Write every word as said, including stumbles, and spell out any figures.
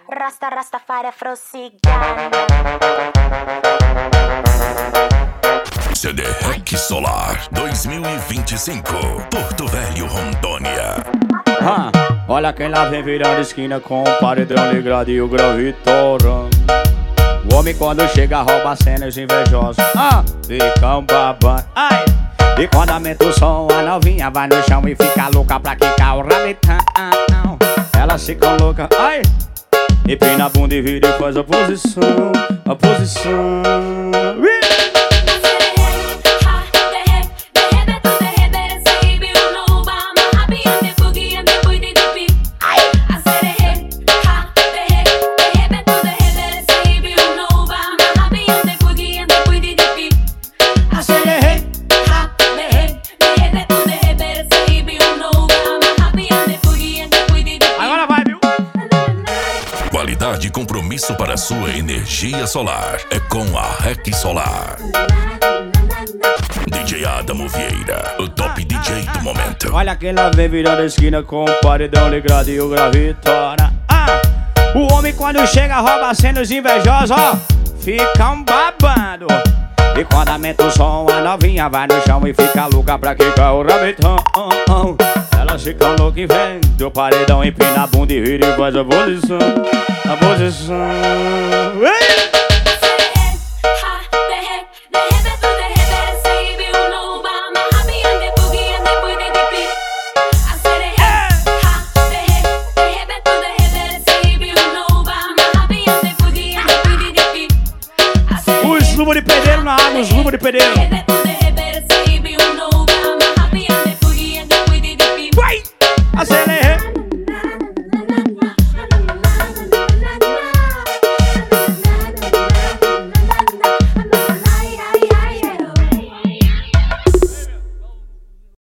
Rasta, Rastafari, Frocigana. C D Rec Solar dois mil e vinte e cinco, Porto Velho, Rondônia. Ah, olha quem lá vem virando esquina com o paredão ligado e o gravitorando. O homem quando chega rouba cenas invejosos. Ah, ficam babando. Ai, e quando aumenta o som, a novinha vai no chão e fica louca pra quicar o rabetão. Elas ficam loucas, ai, empina a bunda e vira e faz a posição, a posição. Qualidade e compromisso para a sua energia solar é com a Rec Solar. D J Adamo Vieira, o top D J do momento. Olha quem lá vem virando a esquina com o paredão ligado e o gravitora. Ah, o homem quando chega rouba cenas invejosos, ó, ficam babando. E quando aumenta o som, a novinha vai no chão e fica louca pra quicar o rabetão. Elas ficam loucas e vem do paredão, empina a bunda e vira e faz a posição, a posição. Os luvos de pedreiro na água, os luvos de pedreiro.